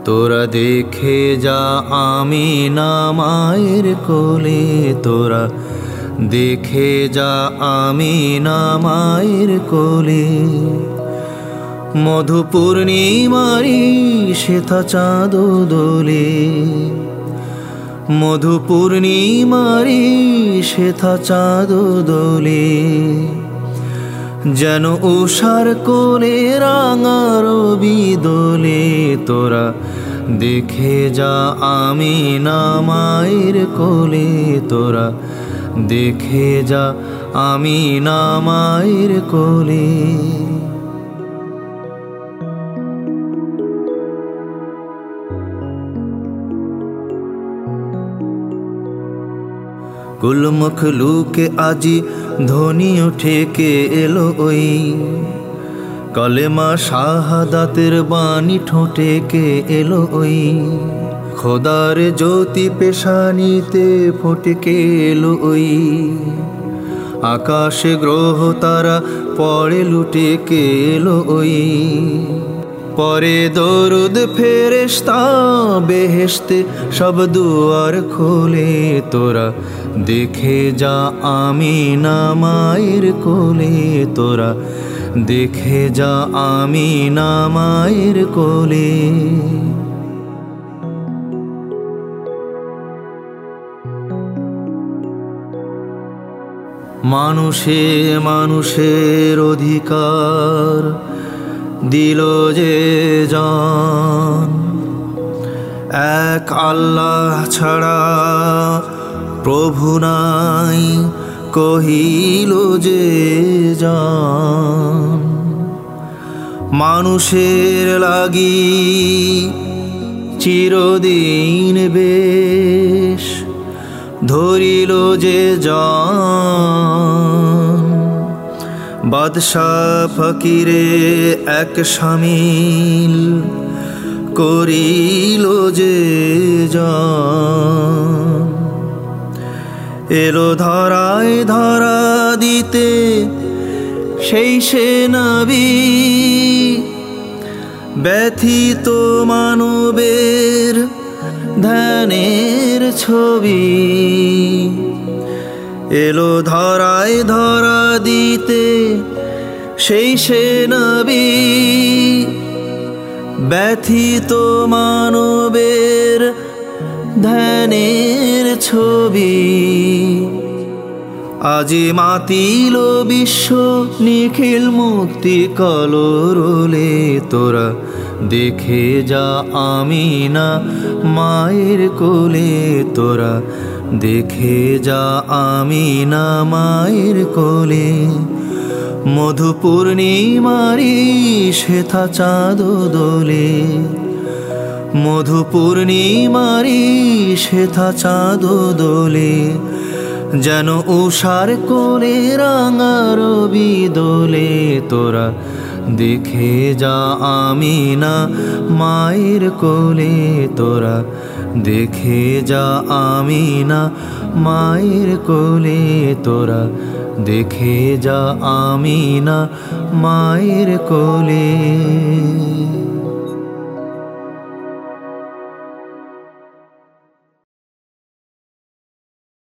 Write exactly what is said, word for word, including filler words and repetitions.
তোরা দেখে যা আমিনা মায়ের কোলে, তোরা দেখে যা আমিনা মায়ের কোলে। মধু পূর্ণিমারি শ্বেতা চাঁদ দোলে, মধু পূর্ণিমারি শ্বেতা চাঁদ দোলে। যেন উষার কোলে রাঙা রবি দোলে, তোরা দেখে যা আমিনা মায়ের কোলে, তোরা দেখে যা আমিনা মায়ের কোলে। কুল মখলুকে আজি ধ্বনি উঠে কে এলো ওই, কলেমা শাহাদাতের বাণী ঠোঁটে কে এলো ওই। খোদার জ্যোতি পেশানিতে ফোটে কে এলো ওই, আকাশে গ্রহ তারা পড়ে লুটে কে এলো ওই। পরে দরুদ ফেরেশতা বেহেশতে সব দুয়ার খোলে, তোরা দেখে যা আমিনা মায়ের কোলে, তোরা দেখে যা আমিনা মায়ের কোলে। মানুষে মানুষের অধিকার দিল যে জান, এক আল্লাহ ছাড়া প্রভু নাই কহিল যে জান। মানুষের লাগি চিরদিন বেশ ধরিল যে জান। বাদশাহ ফকিরে এক শামিল করিল যে জান। এলো ধরায় ধরা দিতে সেই সে নবী, ব্যথিত মানবের ধ্যানের ছবি। এলো ধরায় ধরা দিতে সেই সে নবী, ব্যথিত মানবের ধ্যানের ছবি। আজি মাতিল বিশ্ব নিখিল মুক্তি কলরোলে, তোরা দেখে যা আমিনা মায়ের কোলে, তোরা দেখে যা আমিনা মায়ের কোলে। মধু পূর্ণিমারি শ্বেতা চাঁদ দোলে, মধু পূর্ণিমারি শ্বেতা চাঁদ দোলে। যেন উষার কোলে রাঙা রবি দোলে, তোরা দেখে যা আমিনা মায়ের কোলে, তোরা দেখে যা আমিনা মায়ের কোলে, তোরা দেখে যা আমিনা মায়ের কোলে।